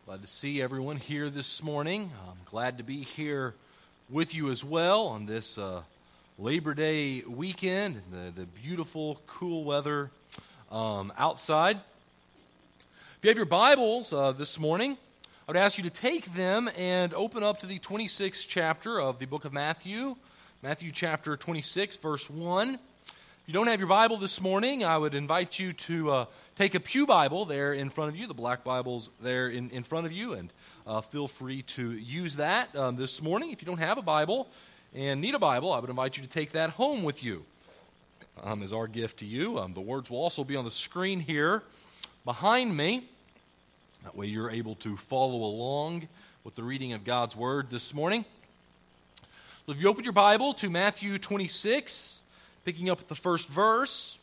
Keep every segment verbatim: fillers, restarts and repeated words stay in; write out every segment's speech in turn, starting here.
Glad to see everyone here this morning. I'm glad to be here with you as well on this uh, Labor Day weekend, the, the beautiful, cool weather um, outside. If you have your Bibles uh, this morning, I would ask you to take them and open up to the twenty-sixth chapter of the book of Matthew, Matthew chapter twenty-six, verse one. If you don't have your Bible this morning, I would invite you to uh, take a pew Bible there in front of you, the black Bible's there in, in front of you, and uh, feel free to use that um, this morning. If you don't have a Bible and need a Bible, I would invite you to take that home with you um, as our gift to you. Um, the words will also be on the screen here behind me. That way you're able to follow along with the reading of God's Word this morning. So if you open your Bible to Matthew twenty-six, picking up at the first verse,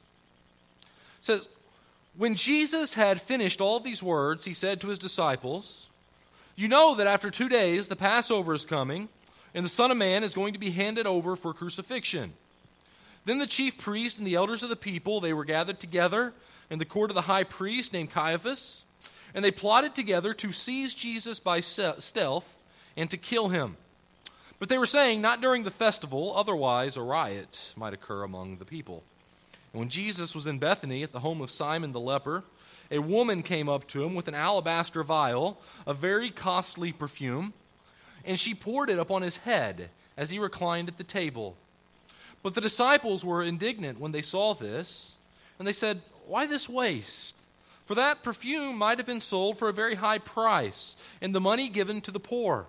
it says, "When Jesus had finished all these words, he said to his disciples, 'You know that after two days the Passover is coming, and the Son of Man is going to be handed over for crucifixion.' Then the chief priest and the elders of the people, they were gathered together in the court of the high priest named Caiaphas, and they plotted together to seize Jesus by stealth and to kill him. But they were saying, 'Not during the festival, otherwise a riot might occur among the people.' And when Jesus was in Bethany at the home of Simon the leper, a woman came up to him with an alabaster vial, a very costly perfume, and she poured it upon his head as he reclined at the table. But the disciples were indignant when they saw this, and they said, 'Why this waste? For that perfume might have been sold for a very high price, and the money given to the poor.'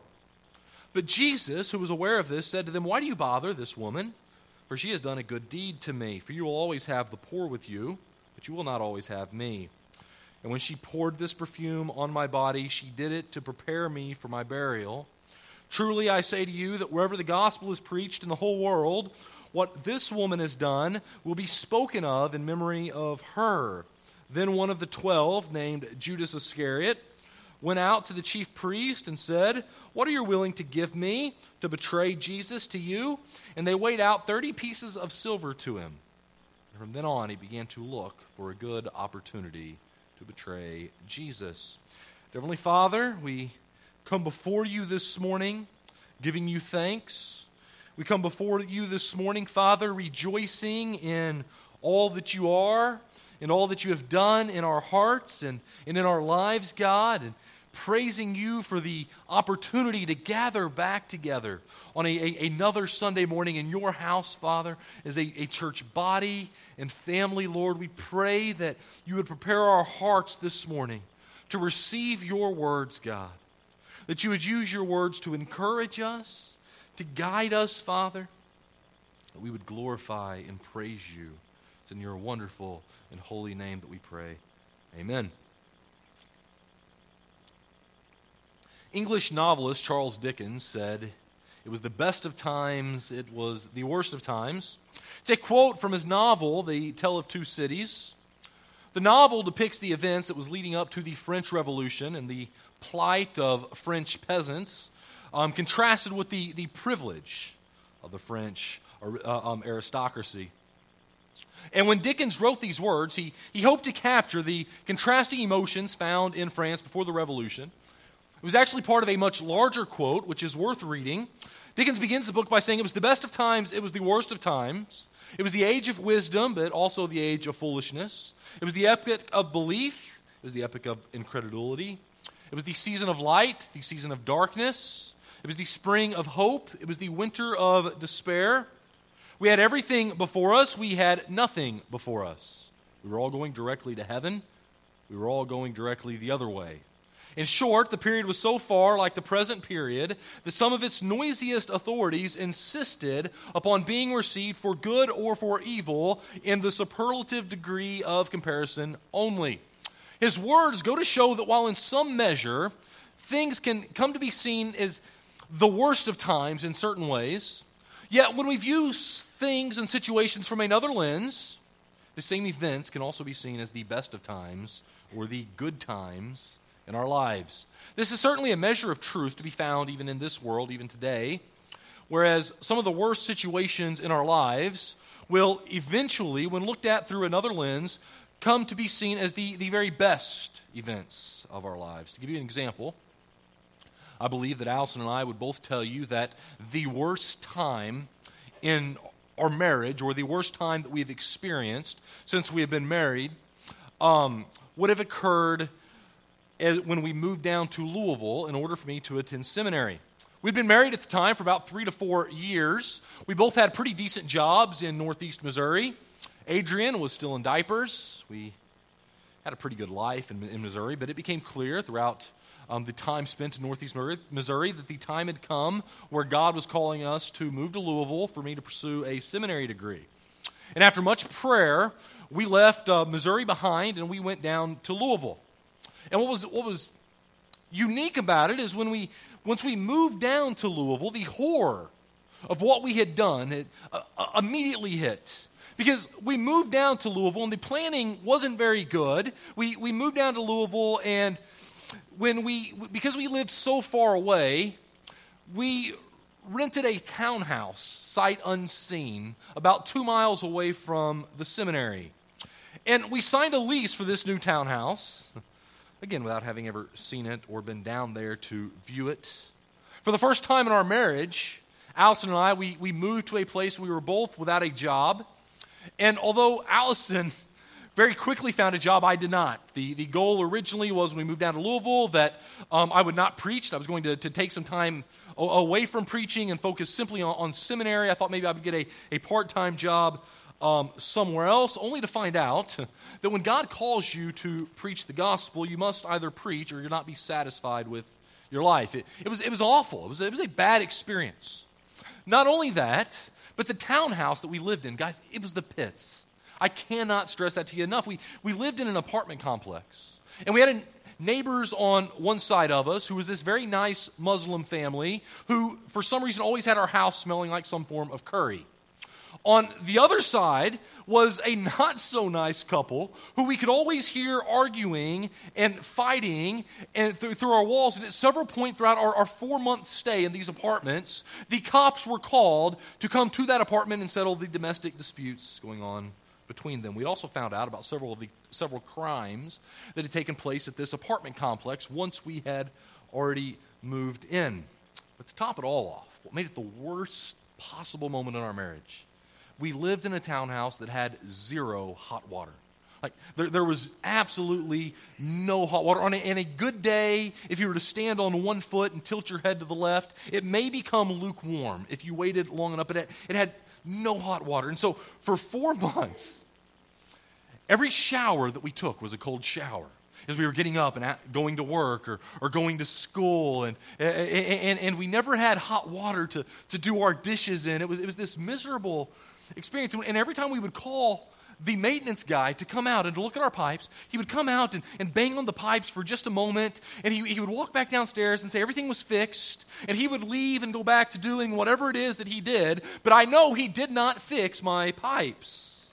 But Jesus, who was aware of this, said to them, 'Why do you bother this woman? For she has done a good deed to me. For you will always have the poor with you, but you will not always have me. And when she poured this perfume on my body, she did it to prepare me for my burial. Truly I say to you that wherever the gospel is preached in the whole world, what this woman has done will be spoken of in memory of her.' Then one of the twelve, named Judas Iscariot, went out to the chief priest and said, 'What are you willing to give me to betray Jesus to you?' And they weighed out thirty pieces of silver to him. And from then on he began to look for a good opportunity to betray Jesus." Dear Heavenly Father, we come before you this morning giving you thanks. We come before you this morning, Father, rejoicing in all that you are, in all that you have done in our hearts and, and in our lives, God, and praising you for the opportunity to gather back together on a, a, another Sunday morning in your house, Father, as a, a church body and family, Lord. We pray that you would prepare our hearts this morning to receive your words, God, that you would use your words to encourage us, to guide us, Father, that we would glorify and praise you. It's in your wonderful and holy name that we pray. Amen. English novelist Charles Dickens said, "It was the best of times, it was the worst of times." It's a quote from his novel, The Tale of Two Cities. The novel depicts the events that was leading up to the French Revolution and the plight of French peasants, um, contrasted with the, the privilege of the French uh, um, aristocracy. And when Dickens wrote these words, he, he hoped to capture the contrasting emotions found in France before the Revolution. It was actually part of a much larger quote, which is worth reading. Dickens begins the book by saying, "It was the best of times, it was the worst of times. It was the age of wisdom, but also the age of foolishness. It was the epoch of belief, it was the epoch of incredulity. It was the season of light, the season of darkness. It was the spring of hope, it was the winter of despair. We had everything before us, we had nothing before us. We were all going directly to heaven, we were all going directly the other way. In short, the period was so far like the present period that some of its noisiest authorities insisted upon being received for good or for evil in the superlative degree of comparison only." His words go to show that while in some measure things can come to be seen as the worst of times in certain ways, yet when we view things and situations from another lens, the same events can also be seen as the best of times or the good times in our lives. This is certainly a measure of truth to be found even in this world, even today, whereas some of the worst situations in our lives will eventually, when looked at through another lens, come to be seen as the, the very best events of our lives. To give you an example, I believe that Allison and I would both tell you that the worst time in our marriage, or the worst time that we've experienced since we have been married, um, would have occurred as, when we moved down to Louisville in order for me to attend seminary. We'd been married at the time for about three to four years. We both had pretty decent jobs in Northeast Missouri. Adrian was still in diapers. We had a pretty good life in, in Missouri, but it became clear throughout um, the time spent in Northeast Missouri that the time had come where God was calling us to move to Louisville for me to pursue a seminary degree. And after much prayer, we left uh, Missouri behind and we went down to Louisville. And what was what was unique about it is when we once we moved down to Louisville, the horror of what we had done had, uh, uh, immediately hit. Because we moved down to Louisville and the planning wasn't very good. We we moved down to Louisville, and when we because we lived so far away, we rented a townhouse sight unseen about two miles away from the seminary. And we signed a lease for this new townhouse, again, without having ever seen it or been down there to view it. For the first time in our marriage, Allison and I, we, we moved to a place we were both without a job. And although Allison very quickly found a job, I did not. The, the goal originally was when we moved down to Louisville that um, I would not preach. I was going to, to take some time a- away from preaching and focus simply on, on seminary. I thought maybe I would get a, a part-time job um, somewhere else, only to find out that when God calls you to preach the gospel, you must either preach or you'll not be satisfied with your life. It, it was it was awful. It was, it was a bad experience. Not only that, but the townhouse that we lived in, guys, it was the pits. I cannot stress that to you enough. We we lived in an apartment complex, and we had a, neighbors on one side of us who was this very nice Muslim family who, for some reason, always had our house smelling like some form of curry. On the other side was a not-so-nice couple who we could always hear arguing and fighting and th- through our walls. And at several points throughout our, our four-month stay in these apartments, the cops were called to come to that apartment and settle the domestic disputes going on between them. We also found out about several of the several crimes that had taken place at this apartment complex once we had already moved in. But to top it all off, what made it the worst possible moment in our marriage, we lived in a townhouse that had zero hot water. Like, there, there was absolutely no hot water. On a, on a good day, if you were to stand on one foot and tilt your head to the left, it may become lukewarm if you waited long enough. It had, it had no hot water. And so for four months, every shower that we took was a cold shower as we were getting up and going to work or, or going to school. And, and, and we never had hot water to, to do our dishes in. It was, it was this miserable experience. And every time we would call the maintenance guy to come out and to look at our pipes, he would come out and, and bang on the pipes for just a moment, and he, he would walk back downstairs and say everything was fixed, and he would leave and go back to doing whatever it is that he did, but I know he did not fix my pipes.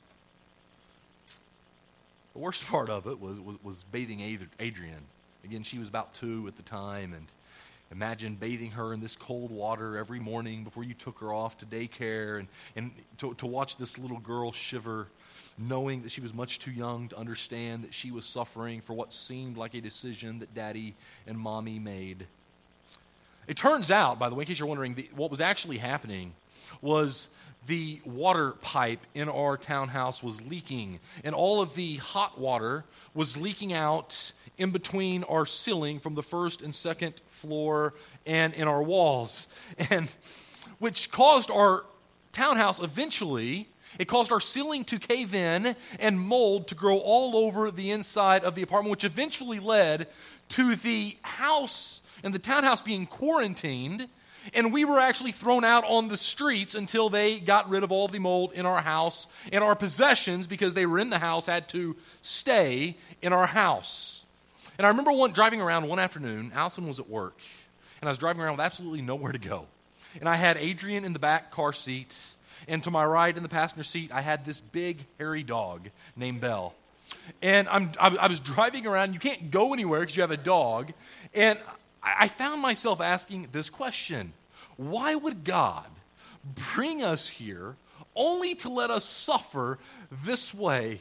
The worst part of it was, was, was bathing Adrian. Again, she was about two at the time, and imagine bathing her in this cold water every morning before you took her off to daycare, and, and to, to watch this little girl shiver, knowing that she was much too young to understand that she was suffering for what seemed like a decision that Daddy and Mommy made. It turns out, by the way, in case you're wondering, the, what was actually happening was the water pipe in our townhouse was leaking, and all of the hot water was leaking out in between our ceiling from the first and second floor and in our walls, and which caused our townhouse eventually, it caused our ceiling to cave in and mold to grow all over the inside of the apartment, which eventually led to the house and the townhouse being quarantined, and we were actually thrown out on the streets until they got rid of all the mold in our house, and our possessions, because they were in the house, had to stay in our house. And I remember one, driving around one afternoon. Allison was at work, and I was driving around with absolutely nowhere to go. And I had Adrian in the back car seat, and to my right in the passenger seat, I had this big, hairy dog named Belle. And I'm, I, I was driving around. You can't go anywhere because you have a dog. And I, I found myself asking this question: why would God bring us here only to let us suffer this way?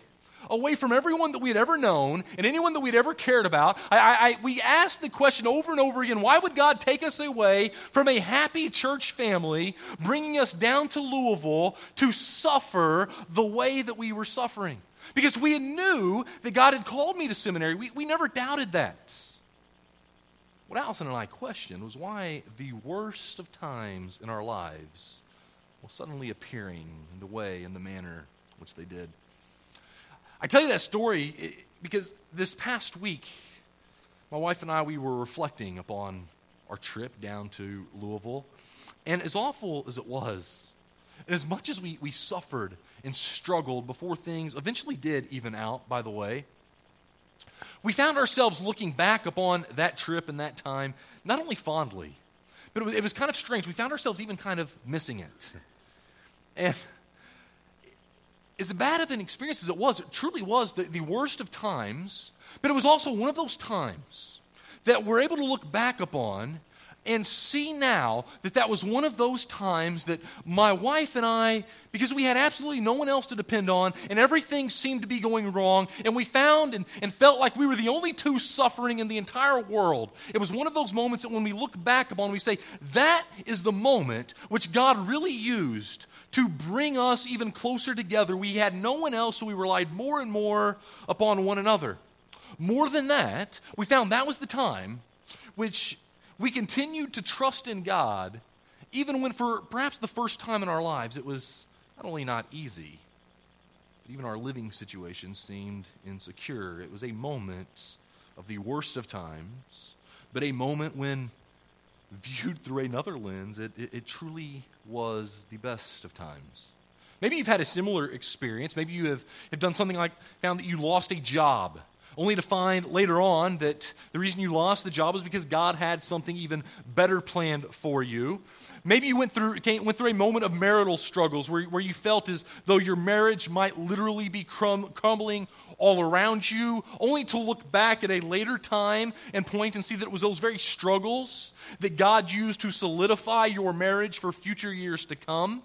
away from everyone that we had ever known and anyone that we'd ever cared about. I, I, I, we asked the question over and over again, why would God take us away from a happy church family, bringing us down to Louisville to suffer the way that we were suffering? Because we knew that God had called me to seminary. We, we never doubted that. What Allison and I questioned was why the worst of times in our lives was suddenly appearing in the way and the manner in which they did. I tell you that story because this past week, my wife and I, we were reflecting upon our trip down to Louisville. And as awful as it was, and as much as we, we suffered and struggled before things eventually did even out, by the way, we found ourselves looking back upon that trip and that time, not only fondly, but it was, it was kind of strange. We found ourselves even kind of missing it. And as bad of an experience as it was, it truly was the, the worst of times, but it was also one of those times that we're able to look back upon and see now that that was one of those times that my wife and I, because we had absolutely no one else to depend on, and everything seemed to be going wrong, and we found and, and felt like we were the only two suffering in the entire world. It was one of those moments that when we look back upon, we say, that is the moment which God really used to bring us even closer together. We had no one else, so we relied more and more upon one another. More than that, we found that was the time which we continued to trust in God, even when for perhaps the first time in our lives, it was not only not easy, but even our living situation seemed insecure. It was a moment of the worst of times, but a moment when, viewed through another lens, it, it, it truly was the best of times. Maybe you've had a similar experience. Maybe you have, have done something like found that you lost a job, only to find later on that the reason you lost the job was because God had something even better planned for you. Maybe you went through went through a moment of marital struggles where, where you felt as though your marriage might literally be crum- crumbling all around you, only to look back at a later time and point and see that it was those very struggles that God used to solidify your marriage for future years to come.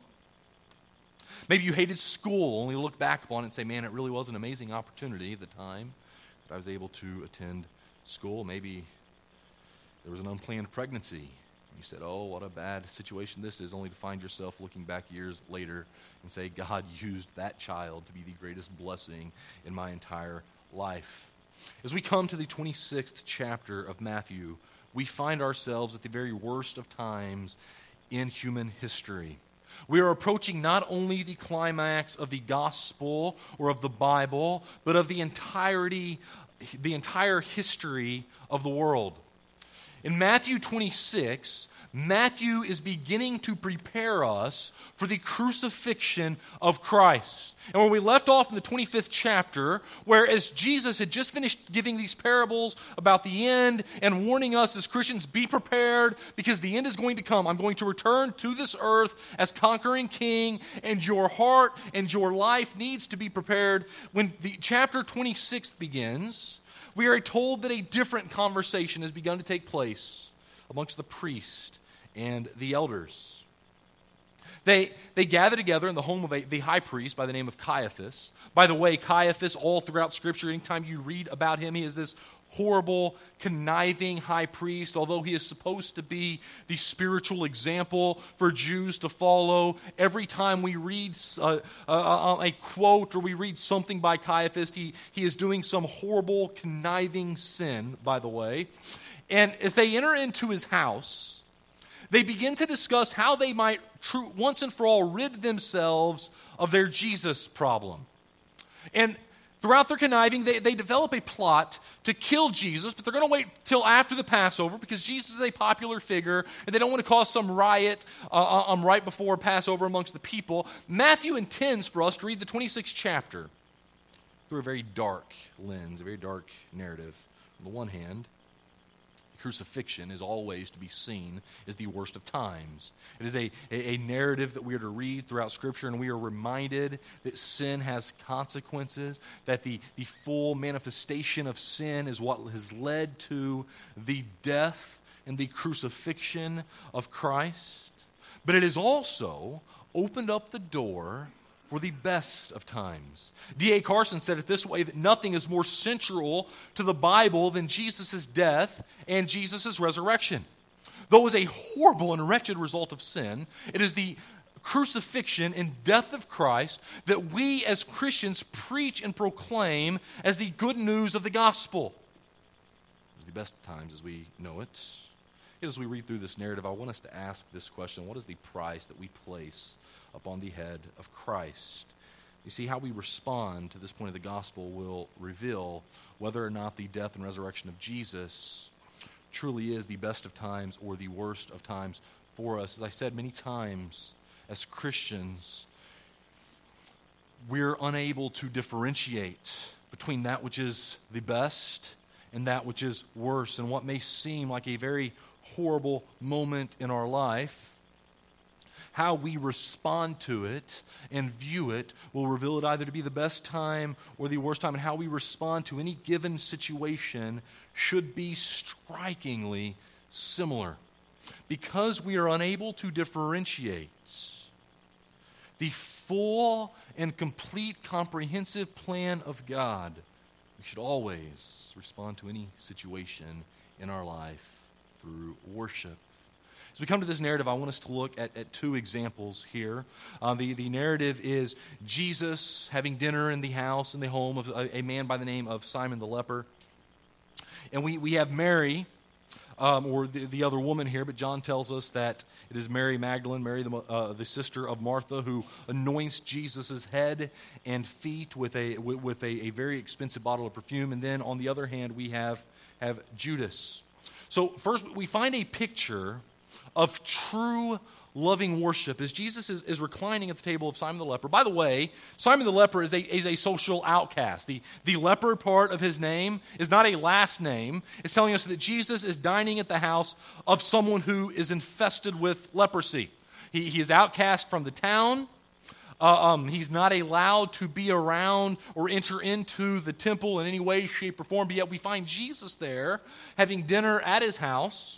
Maybe you hated school, only to look back upon it and say, man, it really was an amazing opportunity at the time I was able to attend school. Maybe there was an unplanned pregnancy. You said, oh, what a bad situation this is, only to find yourself looking back years later and say, God used that child to be the greatest blessing in my entire life. As we come to the twenty-sixth chapter of Matthew, we find ourselves at the very worst of times in human history. We are approaching not only the climax of the gospel or of the Bible, but of the entirety, the entire history of the world. In Matthew twenty-six, Matthew is beginning to prepare us for the crucifixion of Christ. And when we left off in the twenty-fifth chapter, where as Jesus had just finished giving these parables about the end and warning us as Christians, be prepared because the end is going to come. I'm going to return to this earth as conquering king, and your heart and your life needs to be prepared. When the chapter twenty-six begins, we are told that a different conversation has begun to take place amongst the priest and the elders. They, they gather together in the home of a, the high priest by the name of Caiaphas. By the way, Caiaphas, all throughout Scripture, anytime you read about him, he is this horrible, conniving high priest. Although he is supposed to be the spiritual example for Jews to follow, every time we read uh, uh, a quote or we read something by Caiaphas, he, he is doing some horrible, conniving sin, by the way. And as they enter into his house, they begin to discuss how they might true, once and for all rid themselves of their Jesus problem. And throughout their conniving, they, they develop a plot to kill Jesus, but they're going to wait till after the Passover because Jesus is a popular figure, and they don't want to cause some riot uh, um, right before Passover amongst the people. Matthew intends for us to read the twenty-sixth chapter through a very dark lens, a very dark narrative. On the one hand, crucifixion is always to be seen as the worst of times. It is a, a, a narrative that we are to read throughout Scripture, and we are reminded that sin has consequences, that the, the full manifestation of sin is what has led to the death and the crucifixion of Christ. But it has also opened up the door for the best of times. D A Carson said it this way, that nothing is more central to the Bible than Jesus' death and Jesus' resurrection. Though it was a horrible and wretched result of sin, it is the crucifixion and death of Christ that we as Christians preach and proclaim as the good news of the gospel. It's the best of times as we know it. As we read through this narrative, I want us to ask this question: what is the price that we place upon the head of Christ? You see, how we respond to this point of the gospel will reveal whether or not the death and resurrection of Jesus truly is the best of times or the worst of times for us. As I said many times, as Christians, we're unable to differentiate between that which is the best and that which is worse. And what may seem like a very horrible moment in our life, how we respond to it and view it will reveal it either to be the best time or the worst time. And how we respond to any given situation should be strikingly similar. Because we are unable to differentiate the full and complete comprehensive plan of God, we should always respond to any situation in our life through worship. As we come to this narrative, I want us to look at, at two examples here. Uh, the, the narrative is Jesus having dinner in the house, in the home of a, a man by the name of Simon the leper. And we, we have Mary, um, or the, the other woman here, but John tells us that it is Mary Magdalene, Mary the, uh, the sister of Martha, who anoints Jesus' head and feet with a with, with a, a very expensive bottle of perfume. And then on the other hand, we have, have Judas. So first, we find a picture of true loving worship as Jesus is, is reclining at the table of Simon the leper. By the way, Simon the leper is a, is a social outcast. The, the leper part of his name is not a last name. It's telling us that Jesus is dining at the house of someone who is infested with leprosy. He, he is outcast from the town. Uh, um, he's not allowed to be around or enter into the temple in any way, shape, or form. But yet we find Jesus there having dinner at his house.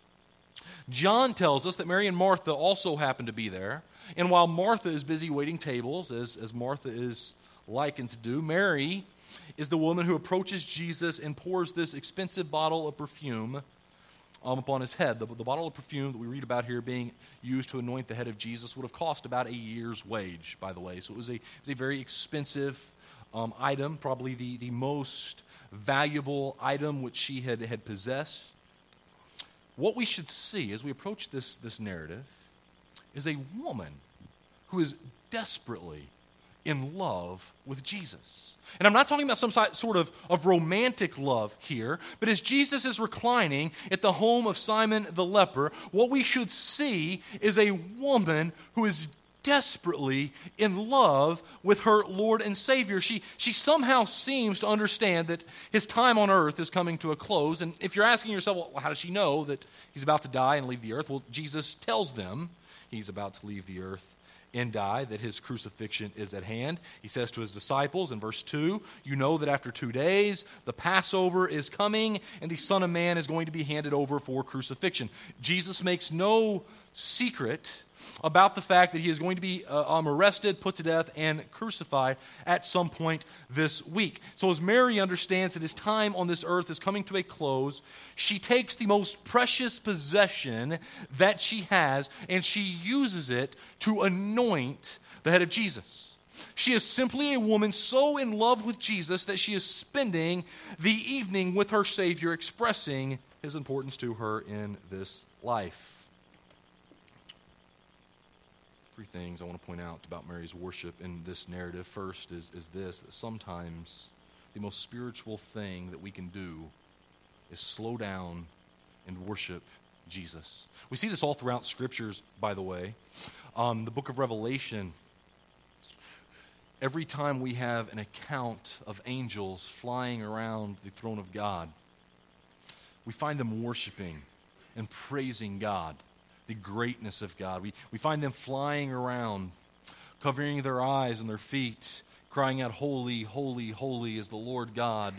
John tells us that Mary and Martha also happen to be there. And while Martha is busy waiting tables, as, as Martha is likened to do, Mary is the woman who approaches Jesus and pours this expensive bottle of perfume um, upon his head. The, the bottle of perfume that we read about here being used to anoint the head of Jesus would have cost about a year's wage, by the way. So it was a, it was a very expensive um, item, probably the, the most valuable item which she had, had possessed. What we should see as we approach this, this narrative is a woman who is desperately in love with Jesus. And I'm not talking about some sort of, of romantic love here, but as Jesus is reclining at the home of Simon the leper, what we should see is a woman who is desperately in love with her Lord and Savior. She, she somehow seems to understand that his time on earth is coming to a close. And if you're asking yourself, well, how does she know that he's about to die and leave the earth? Well, Jesus tells them he's about to leave the earth and die, that his crucifixion is at hand. He says to his disciples in verse two, you know that after two days the Passover is coming and the Son of Man is going to be handed over for crucifixion. Jesus makes no secret about the fact that he is going to be uh, um, arrested, put to death, and crucified at some point this week. So as Mary understands that his time on this earth is coming to a close, she takes the most precious possession that she has, and she uses it to anoint the head of Jesus. She is simply a woman so in love with Jesus that she is spending the evening with her Savior, expressing his importance to her in this life. Three things I want to point out about Mary's worship in this narrative. First is, is this, that sometimes the most spiritual thing that we can do is slow down and worship Jesus. We see this all throughout Scriptures, by the way. Um, the book of Revelation, every time we have an account of angels flying around the throne of God, we find them worshiping and praising God, the greatness of God. We, we find them flying around, covering their eyes and their feet, crying out, holy, holy, holy is the Lord God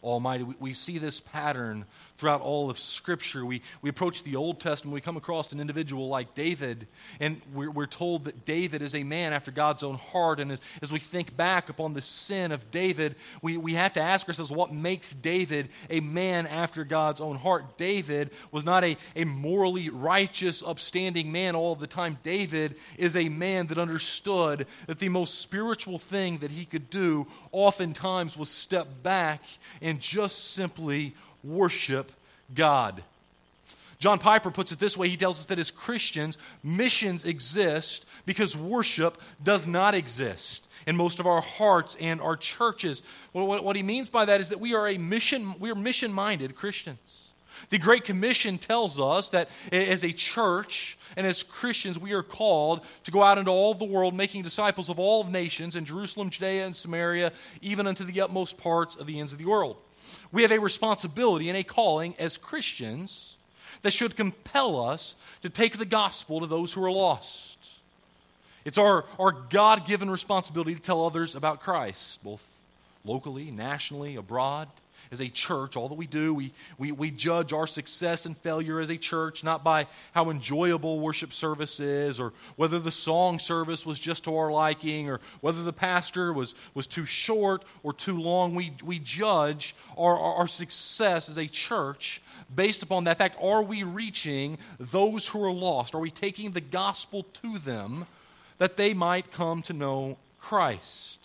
Almighty. We, we see this pattern throughout all of Scripture. We, we approach the Old Testament, we come across an individual like David, and we're, we're told that David is a man after God's own heart. And as, as we think back upon the sin of David, we, we have to ask ourselves, what makes David a man after God's own heart? David was not a, a morally righteous, upstanding man all of the time. David is a man that understood that the most spiritual thing that he could do oftentimes was step back and just simply worship God. John Piper puts it this way. He tells us that as Christians, missions exist because worship does not exist in most of our hearts and our churches. Well, what, what he means by that is that we are a mission, we are mission-minded Christians. The Great Commission tells us that as a church and as Christians, we are called to go out into all of the world, making disciples of all of nations in Jerusalem, Judea, and Samaria, even unto the utmost parts of the ends of the world. We have a responsibility and a calling as Christians that should compel us to take the gospel to those who are lost. It's our, our God-given responsibility to tell others about Christ, both locally, nationally, abroad. As a church, all that we do, we, we, we judge our success and failure as a church not by how enjoyable worship service is, or whether the song service was just to our liking, or whether the pastor was, was too short or too long. We, we judge our, our, our success as a church based upon that fact. Are we reaching those who are lost? Are we taking the gospel to them that they might come to know Christ?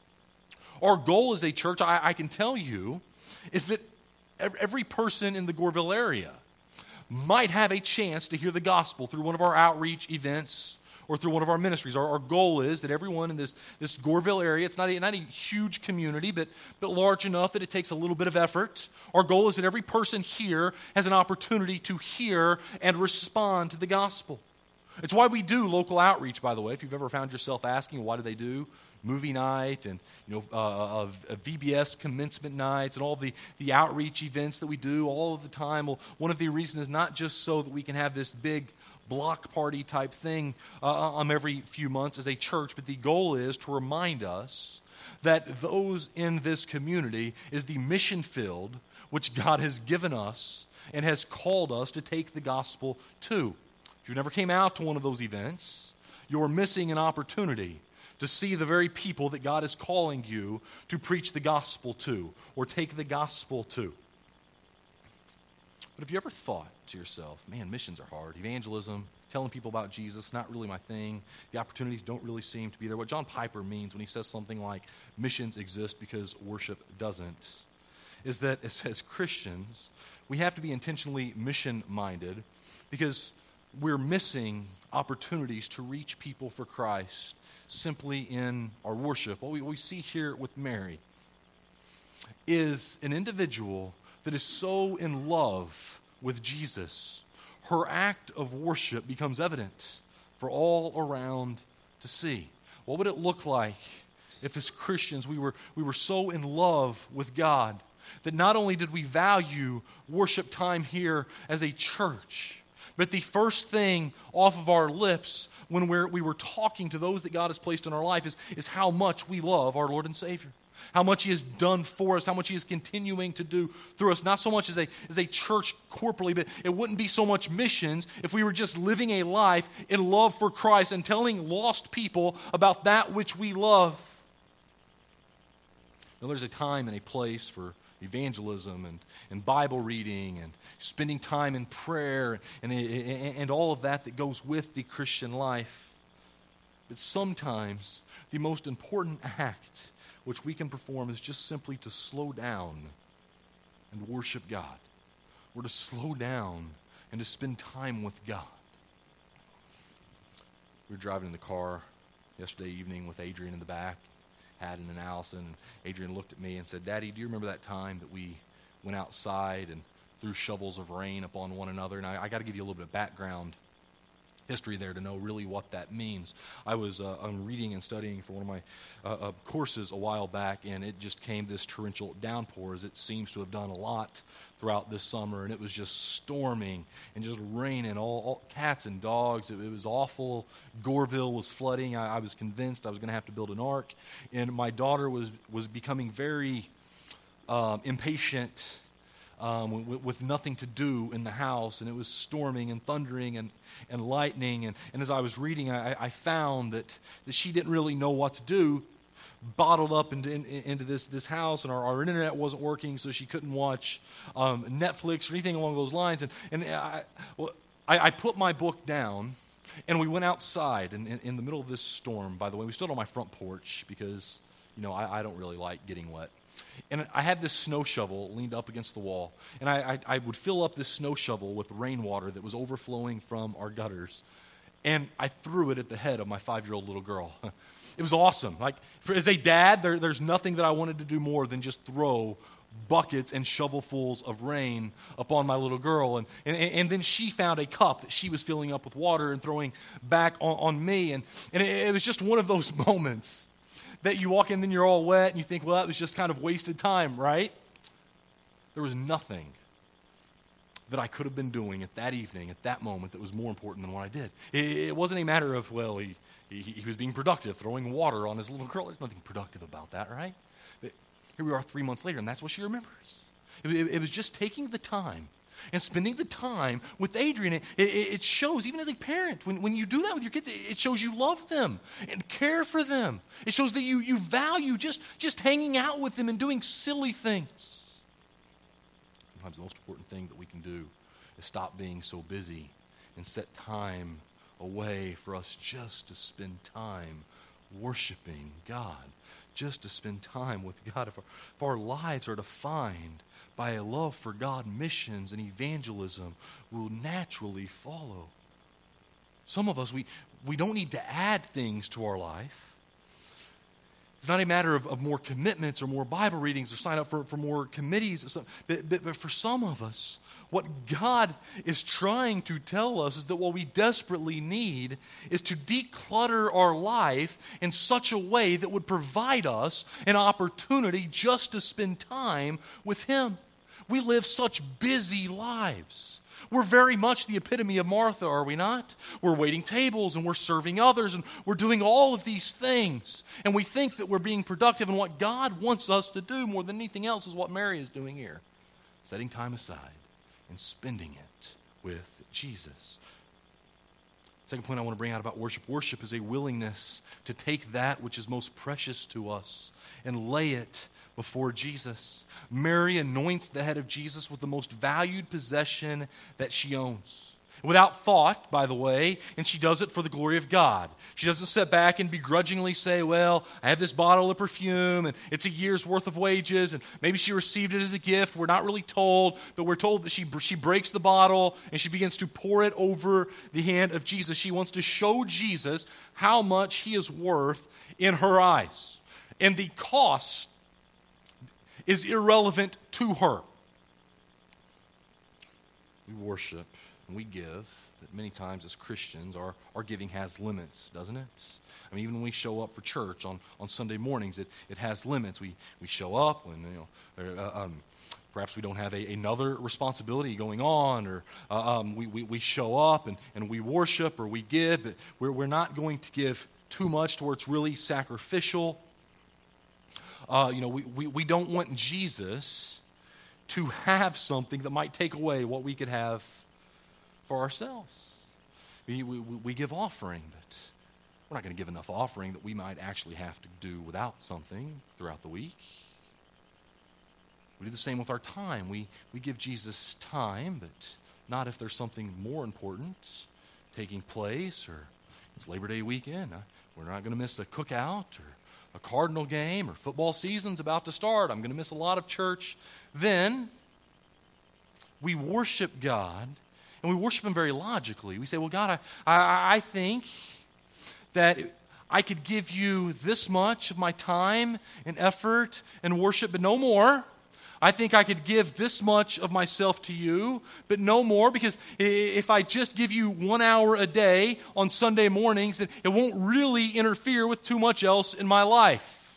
Our goal as a church, I, I can tell you, is that every person in the Goreville area might have a chance to hear the gospel through one of our outreach events or through one of our ministries. Our, our goal is that everyone in this, this Goreville area, it's not a, not a huge community, but, but large enough that it takes a little bit of effort. Our goal is that every person here has an opportunity to hear and respond to the gospel. It's why we do local outreach, by the way. If you've ever found yourself asking, why do they do movie night and you know uh, of, of V B S commencement nights and all the, the outreach events that we do all of the time? Well, one of the reasons is not just so that we can have this big block party type thing uh, um, every few months as a church, but the goal is to remind us that those in this community is the mission field which God has given us and has called us to take the gospel to. If you never came out to one of those events, you're missing an opportunity to see the very people that God is calling you to preach the gospel to or take the gospel to. But have you ever thought to yourself, man, missions are hard. Evangelism, telling people about Jesus, not really my thing. The opportunities don't really seem to be there. What John Piper means when he says something like missions exist because worship doesn't, is that as, as Christians, we have to be intentionally mission-minded because we're missing opportunities to reach people for Christ simply in our worship. What we, what we see here with Mary is an individual that is so in love with Jesus, her act of worship becomes evident for all around to see. What would it look like if as Christians we were, we were so in love with God that not only did we value worship time here as a church, but the first thing off of our lips when we're, we were talking to those that God has placed in our life is, is how much we love our Lord and Savior. How much He has done for us, how much He is continuing to do through us. Not so much as a, as a church corporately, but it wouldn't be so much missions if we were just living a life in love for Christ and telling lost people about that which we love. Now, there's a time and a place for evangelism and, and Bible reading and spending time in prayer and, and, and all of that that goes with the Christian life. But sometimes the most important act which we can perform is just simply to slow down and worship God. Or to slow down and to spend time with God. We were driving in the car yesterday evening with Adrian in the back, Haddon and Allison. And Adrian looked at me and said, "Daddy, do you remember that time that we went outside and threw shovels of rain upon one another?" And I, I got to give you a little bit of background history there to know really what that means. I was uh, I'm reading and studying for one of my uh, uh, courses a while back, and it just came this torrential downpour, as it seems to have done a lot throughout this summer, and it was just storming and just raining, all, all cats and dogs. It, it was awful. Goreville was flooding. I, I was convinced I was going to have to build an ark, and my daughter was was becoming very um, impatient, um, with, with nothing to do in the house, and it was storming and thundering and, and lightning. And, and as I was reading, I, I found that, that she didn't really know what to do, bottled up into, in, into this, this house, and our, our internet wasn't working, so she couldn't watch um, Netflix or anything along those lines. And, and I, well, I, I put my book down, and we went outside in, in, in the middle of this storm. By the way, we stood on my front porch because, you know, I, I don't really like getting wet. And I had this snow shovel leaned up against the wall, and I, I, I would fill up this snow shovel with rainwater that was overflowing from our gutters, and I threw it at the head of my five-year-old little girl. It was awesome. Like, for, as a dad, there, there's nothing that I wanted to do more than just throw buckets and shovelfuls of rain upon my little girl. And, and, and then she found a cup that she was filling up with water and throwing back on, on me. And, and it, it was just one of those moments that you walk in and then you're all wet and you think, well, that was just kind of wasted time, right? There was nothing that I could have been doing at that evening, at that moment, that was more important than what I did. It, it wasn't a matter of, well, he, he, he was being productive, throwing water on his little girl. There's nothing productive about that, right? But here we are three months later, and that's what she remembers. It, it, it was just taking the time and spending the time with Adrian. It, it, it shows, even as a parent, when, when you do that with your kids, it shows you love them and care for them. It shows that you, you value just, just hanging out with them and doing silly things. Sometimes the most important thing that we can do is stop being so busy and set time away for us just to spend time worshiping God, just to spend time with God. If our, if our lives are defined by a love for God, missions and evangelism will naturally follow. Some of us, we, we don't need to add things to our life. It's not a matter of, of more commitments or more Bible readings or sign up for, for more committees. Or something. But, but, but for some of us, what God is trying to tell us is that what we desperately need is to declutter our life in such a way that would provide us an opportunity just to spend time with Him. We live such busy lives. We're very much the epitome of Martha, are we not? We're waiting tables and we're serving others and we're doing all of these things. And we think that we're being productive, and what God wants us to do more than anything else is what Mary is doing here. Setting time aside and spending it with Jesus. Second point I want to bring out about worship. Worship is a willingness to take that which is most precious to us and lay it before Jesus. Mary anoints the head of Jesus with the most valued possession that she owns. Without thought, by the way, and she does it for the glory of God. She doesn't sit back and begrudgingly say, well, I have this bottle of perfume, and it's a year's worth of wages, and maybe she received it as a gift. We're not really told, but we're told that she, she breaks the bottle, and she begins to pour it over the hand of Jesus. She wants to show Jesus how much He is worth in her eyes. And the cost is irrelevant to her. We worship and we give, but many times as Christians, our, our giving has limits, doesn't it? I mean, even when we show up for church on, on Sunday mornings, it, it has limits. We we show up when, you know, uh, um, perhaps we don't have a, another responsibility going on, or uh, um, we, we, we show up and, and we worship or we give, but we're, we're not going to give too much to where it's really sacrificial. Uh, you know, we, we, we don't want Jesus to have something that might take away what we could have for ourselves. We, we, we give offering, but we're not going to give enough offering that we might actually have to do without something throughout the week. We do the same with our time. We, we give Jesus time, but not if there's something more important taking place, or it's Labor Day weekend. We're not going to miss a cookout or a Cardinal game, or football season's about to start. I'm going to miss a lot of church. Then we worship God, and we worship Him very logically. We say, well, God, I, I, I think that I could give you this much of my time and effort and worship, but no more. I think I could give this much of myself to you, but no more, because if I just give you one hour a day on Sunday mornings, then it won't really interfere with too much else in my life.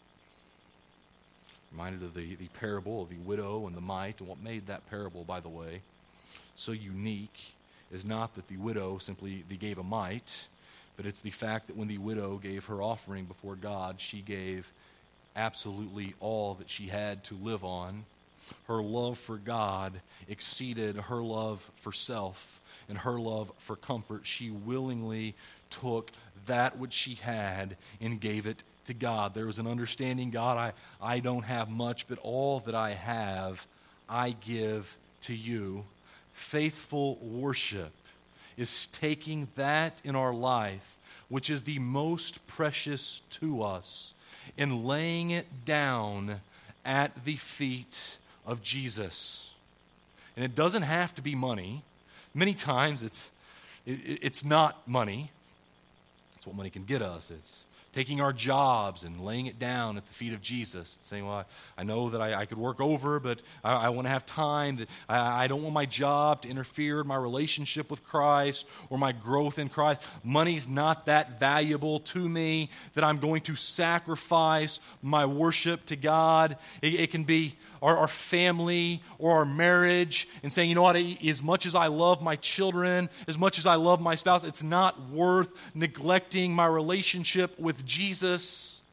Reminded of the, the parable of the widow and the mite, and what made that parable, by the way, so unique is not that the widow simply they gave a mite, but it's the fact that when the widow gave her offering before God, she gave absolutely all that she had to live on. Her love for God exceeded her love for self and her love for comfort. She willingly took that which she had and gave it to God. There was an understanding, God, I, I don't have much, but all that I have, I give to you. Faithful worship is taking that in our life, which is the most precious to us, and laying it down at the feet of Jesus. And it doesn't have to be money. Many times it's it, it's not money. It's what money can get us. It's taking our jobs and laying it down at the feet of Jesus, saying, well, I, I know that I, I could work over, but I, I want to have time. That I, I don't want my job to interfere in my relationship with Christ or my growth in Christ. Money's not that valuable to me that I'm going to sacrifice my worship to God. It, it can be our, our family or our marriage, and saying, you know what, as much as I love my children, as much as I love my spouse, it's not worth neglecting my relationship with Jesus.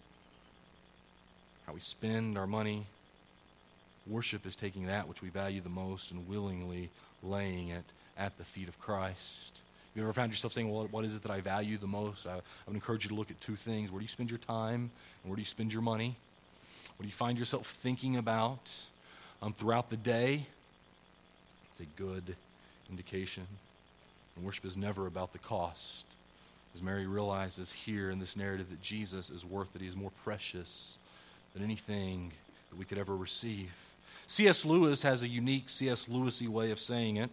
How we spend our money. Worship is taking that which we value the most and willingly laying it at the feet of Christ. You ever found yourself saying, well, what is it that I value the most? I, I would encourage you to look at two things. Where do you spend your time and where do you spend your money? What do you find yourself thinking about um, throughout the day? It's a good indication. And worship is never about the cost. As Mary realizes here in this narrative that Jesus is worth it, he is more precious than anything that we could ever receive. C S Lewis has a unique C S Lewis-y way of saying it.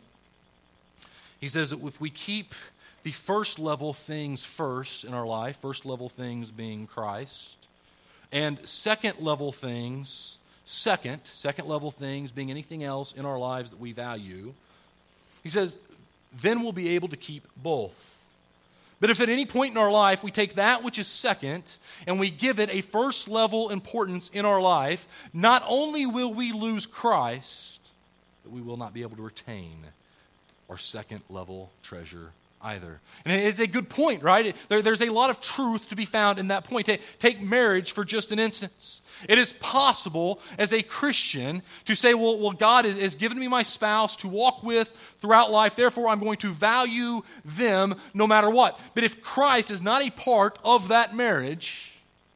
He says that if we keep the first level things first in our life, first level things being Christ, and second level things, second, second level things being anything else in our lives that we value, he says, then we'll be able to keep both. But if at any point in our life we take that which is second and we give it a first level importance in our life, not only will we lose Christ, but we will not be able to retain our second level treasure either. And it's a good point, right? There, there's a lot of truth to be found in that point. Take, take marriage for just an instance. It is possible as a Christian to say, well, well God has given me my spouse to walk with throughout life, therefore I'm going to value them no matter what. But if Christ is not a part of that marriage,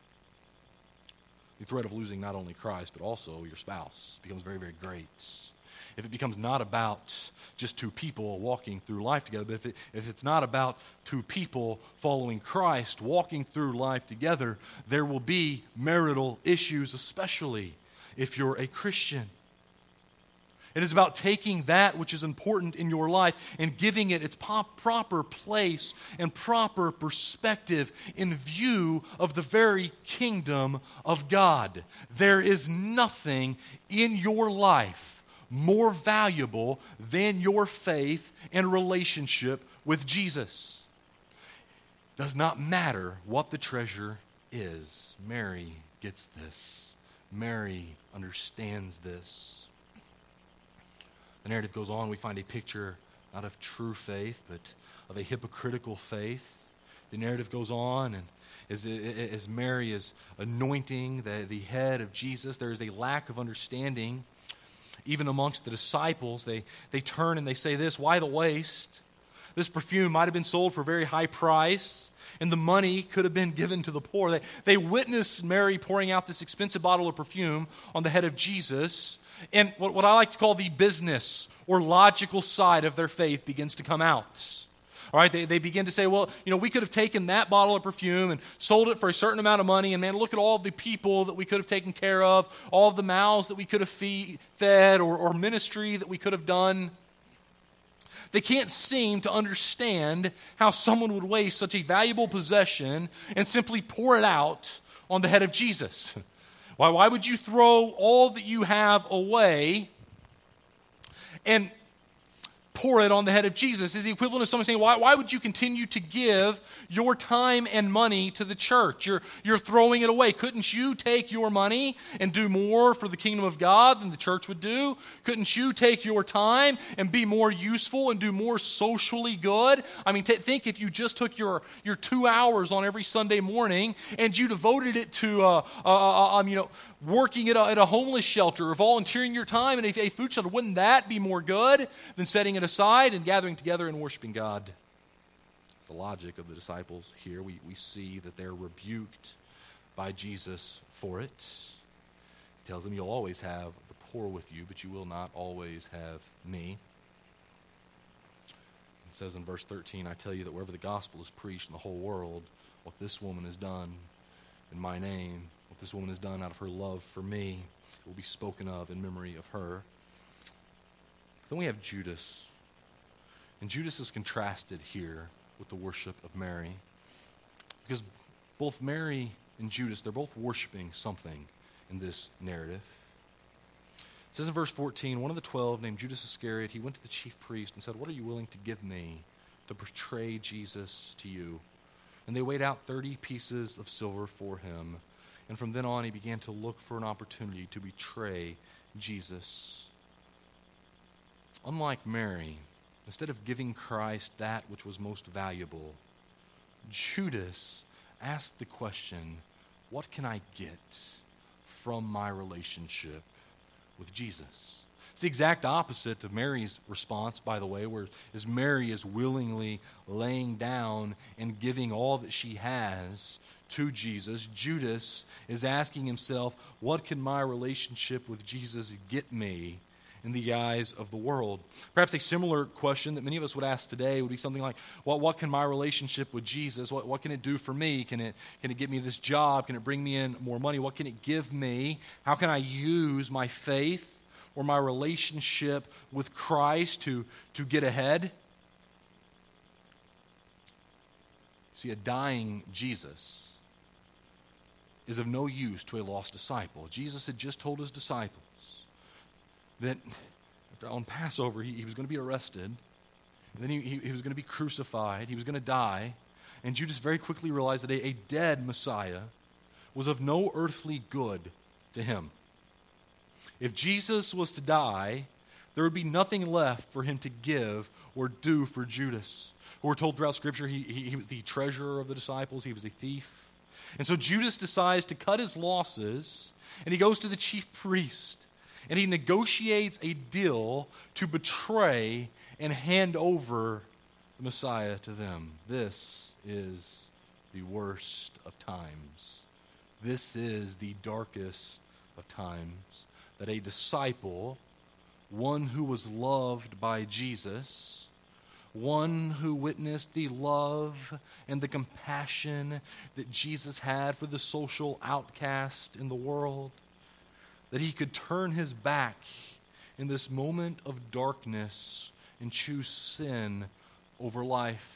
the threat of losing not only Christ, but also your spouse becomes very, very great. If it becomes not about just two people walking through life together, but if, it, if it's not about two people following Christ, walking through life together, there will be marital issues, especially if you're a Christian. It is about taking that which is important in your life and giving it its pop, proper place and proper perspective in view of the very kingdom of God. There is nothing in your life more valuable than your faith and relationship with Jesus. Does not matter what the treasure is. Mary gets this. Mary understands this. The narrative goes on. We find a picture not of true faith, but of a hypocritical faith. The narrative goes on, and as, as Mary is anointing the, the head of Jesus, there is a lack of understanding. Even amongst the disciples, they, they turn and they say this, why the waste? This perfume might have been sold for a very high price, and the money could have been given to the poor. They, they witnessed Mary pouring out this expensive bottle of perfume on the head of Jesus, and what, what I like to call the business or logical side of their faith begins to come out. All right, they, they begin to say, well, you know, we could have taken that bottle of perfume and sold it for a certain amount of money, and man, look at all the people that we could have taken care of, all of the mouths that we could have feed, fed, or, or ministry that we could have done. They can't seem to understand how someone would waste such a valuable possession and simply pour it out on the head of Jesus. Why, why would you throw all that you have away and pour it on the head of Jesus. It's the equivalent of someone saying, why, why would you continue to give your time and money to the church? You're, you're throwing it away. Couldn't you take your money and do more for the kingdom of God than the church would do? Couldn't you take your time and be more useful and do more socially good? I mean, t- think if you just took your, your two hours on every Sunday morning and you devoted it to, uh, uh, uh, um, you know, working at a, at a homeless shelter or volunteering your time in a, a food shelter. Wouldn't that be more good than setting it aside and gathering together and worshiping God? It's the logic of the disciples here. We, we see that they're rebuked by Jesus for it. He tells them, you'll always have the poor with you, but you will not always have me. It says in verse thirteen, I tell you that wherever the gospel is preached in the whole world, what this woman has done in my name, what this woman has done out of her love for me, will be spoken of in memory of her. Then we have Judas. And Judas is contrasted here with the worship of Mary. Because both Mary and Judas, they're both worshiping something in this narrative. It says in verse fourteen, one of the twelve named Judas Iscariot, he went to the chief priest and said, what are you willing to give me to betray Jesus to you? And they weighed out thirty pieces of silver for him. And from then on, he began to look for an opportunity to betray Jesus. Unlike Mary, instead of giving Christ that which was most valuable, Judas asked the question, what can I get from my relationship with Jesus? It's the exact opposite of Mary's response, by the way, whereas Mary is willingly laying down and giving all that she has to Jesus. Judas is asking himself, what can my relationship with Jesus get me in the eyes of the world? Perhaps a similar question that many of us would ask today would be something like, well, what can my relationship with Jesus, what, what can it do for me? Can it, can it get me this job? Can it bring me in more money? What can it give me? How can I use my faith or my relationship with Christ to, to get ahead? See, a dying Jesus is of no use to a lost disciple. Jesus had just told his disciples that on Passover he, he was going to be arrested, and then he, he, he was going to be crucified, he was going to die, and Judas very quickly realized that a, a dead Messiah was of no earthly good to him. If Jesus was to die, there would be nothing left for him to give or do for Judas. We're told throughout Scripture he, he, he was the treasurer of the disciples, he was a thief. And so Judas decides to cut his losses, and he goes to the chief priest, and he negotiates a deal to betray and hand over the Messiah to them. This is the worst of times. This is the darkest of times, that a disciple, one who was loved by Jesus, one who witnessed the love and the compassion that Jesus had for the social outcast in the world, that he could turn his back in this moment of darkness and choose sin over life.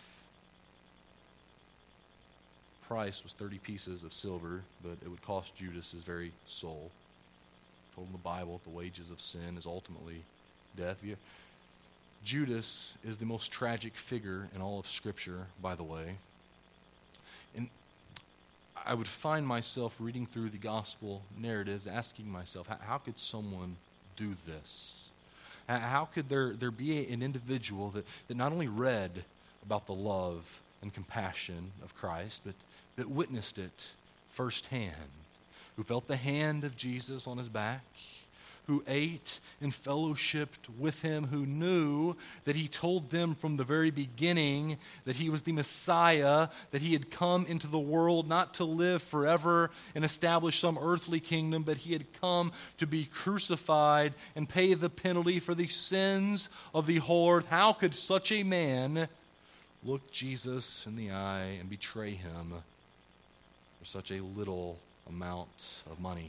Price was thirty pieces of silver, but it would cost Judas his very soul. Told in the Bible that the wages of sin is ultimately death. Judas is the most tragic figure in all of Scripture, by the way. And I would find myself reading through the gospel narratives, asking myself, how, how could someone do this? How could there, there be an individual that, that not only read about the love and compassion of Christ, but, but witnessed it firsthand, who felt the hand of Jesus on his back, who ate and fellowshiped with him, who knew that he told them from the very beginning that he was the Messiah, that he had come into the world not to live forever and establish some earthly kingdom, but he had come to be crucified and pay the penalty for the sins of the whole earth. How could such a man look Jesus in the eye and betray him for such a little amount of money?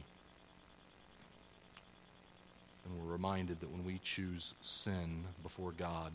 And we're reminded that when we choose sin before God,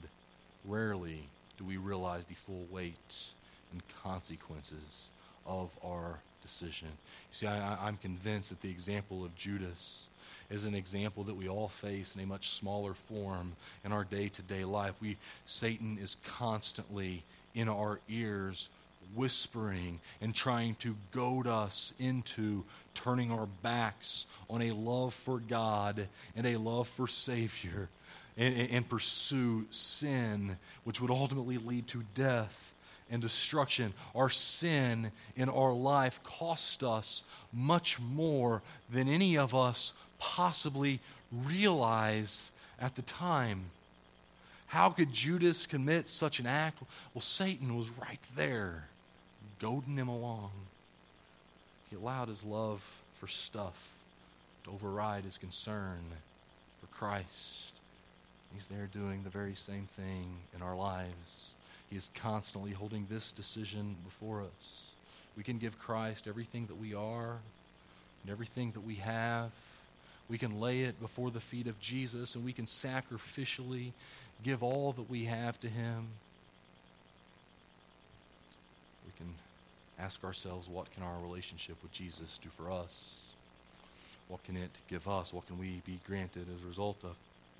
rarely do we realize the full weight and consequences of our decision. You see, I, I- I'm convinced that the example of Judas is an example that we all face in a much smaller form in our day-to-day life. We, Satan is constantly in our ears whispering and trying to goad us into turning our backs on a love for God and a love for Savior and, and, and pursue sin, which would ultimately lead to death and destruction. Our sin in our life cost us much more than any of us possibly realize at the time. How could Judas commit such an act? Well, Satan was right there, goading him along. He allowed his love for stuff to override his concern for Christ. He's there doing the very same thing in our lives. He is constantly holding this decision before us. We can give Christ everything that we are and everything that we have. We can lay it before the feet of Jesus, and we can sacrificially give all that we have to him. We can ask ourselves, what can our relationship with Jesus do for us? What can it give us? What can we be granted as a result of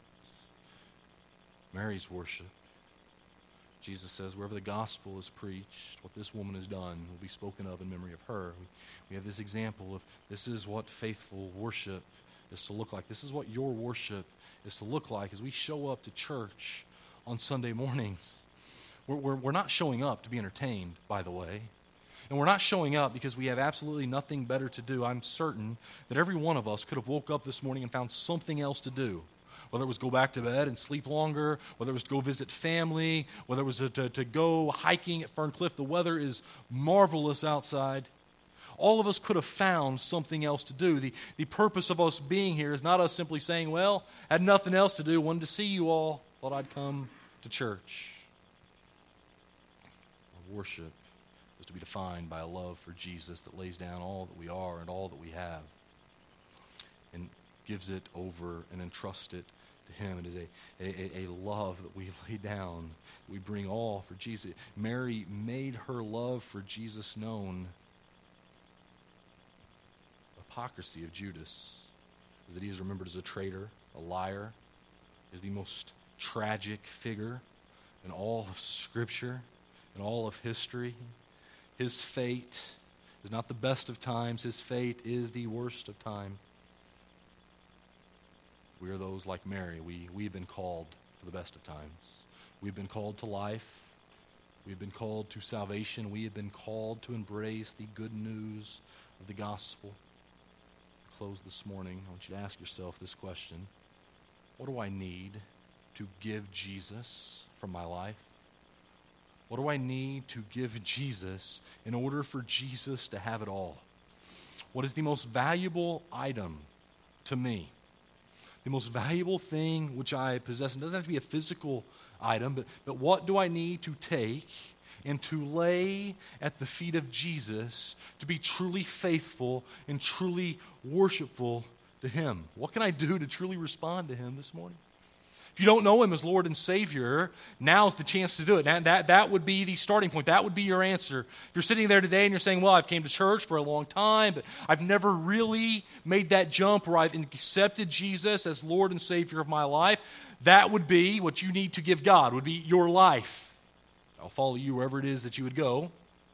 Mary's worship? Jesus says, wherever the gospel is preached, what this woman has done will be spoken of in memory of her. We, we have this example of this is what faithful worship is to look like. This is what your worship is to look like as we show up to church on Sunday mornings. We're, we're, we're not showing up to be entertained, by the way. And we're not showing up because we have absolutely nothing better to do. I'm certain that every one of us could have woke up this morning and found something else to do. Whether it was go back to bed and sleep longer, whether it was to go visit family, whether it was to, to, to go hiking at Ferncliff. The weather is marvelous outside. All of us could have found something else to do. The, the purpose of us being here is not us simply saying, well, had nothing else to do, wanted to see you all, thought I'd come to church. Our worship is to be defined by a love for Jesus that lays down all that we are and all that we have and gives it over and entrusts it to him. It is a, a, a love that we lay down, that we bring all for Jesus. Mary made her love for Jesus known. Hypocrisy of Judas is that he is remembered as a traitor, a liar, is the most tragic figure in all of Scripture, in all of history. His fate is not the best of times. His fate is the worst of time. We are those like Mary. We, we've been called for the best of times. We've been called to life. We've been called to salvation. We have been called to embrace the good news of the gospel. Close this morning, I want you to ask yourself this question. What do I need to give Jesus from my life? What do I need to give Jesus in order for Jesus to have it all? What is the most valuable item to me? The most valuable thing which I possess. It doesn't have to be a physical item, but, but what do I need to take and to lay at the feet of Jesus to be truly faithful and truly worshipful to him? What can I do to truly respond to him this morning? If you don't know him as Lord and Savior, now's the chance to do it. That, that, that would be the starting point. That would be your answer. If you're sitting there today and you're saying, well, I've came to church for a long time, but I've never really made that jump where I've accepted Jesus as Lord and Savior of my life, that would be what you need to give God, would be your life. I'll follow you wherever it is that you would go.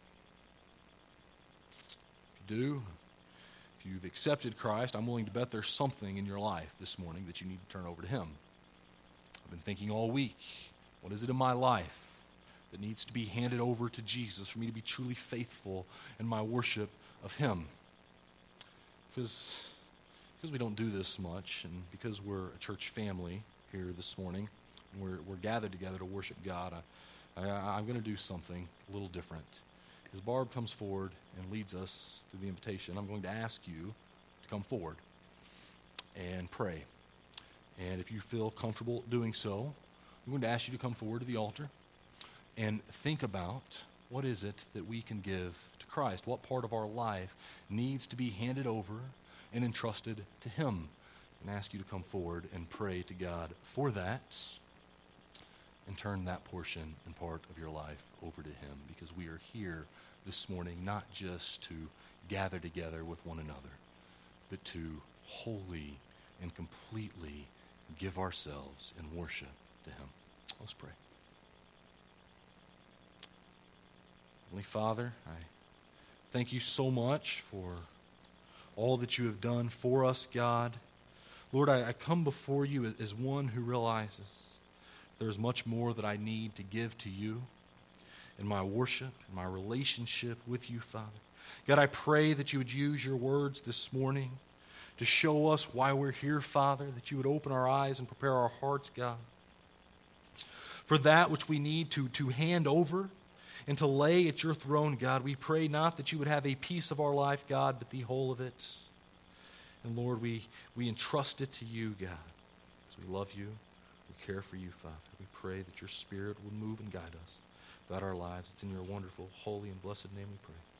If you do, if you've accepted Christ, I'm willing to bet there's something in your life this morning that you need to turn over to him. I've been thinking all week, what is it in my life that needs to be handed over to Jesus for me to be truly faithful in my worship of him? Because, because we don't do this much, and because we're a church family here this morning, and we're, we're gathered together to worship God, I, I, I'm going to do something a little different. As Barb comes forward and leads us through the invitation, I'm going to ask you to come forward and pray. And if you feel comfortable doing so, I'm going to ask you to come forward to the altar and think about what is it that we can give to Christ. What part of our life needs to be handed over and entrusted to him? And ask you to come forward and pray to God for that and turn that portion and part of your life over to him, because we are here this morning not just to gather together with one another, but to wholly and completely give ourselves in worship to him. Let's pray. Heavenly Father, I thank you so much for all that you have done for us, God. Lord, I, I come before you as, as one who realizes there's much more that I need to give to you in my worship, in my relationship with you, Father. God, I pray that you would use your words this morning to show us why we're here, Father, that you would open our eyes and prepare our hearts, God, for that which we need to, to hand over and to lay at your throne, God. We pray not that you would have a piece of our life, God, but the whole of it. And Lord, we, we entrust it to you, God, because we love you, we care for you, Father. We pray that your Spirit would move and guide us throughout our lives. It's in your wonderful, holy, and blessed name we pray.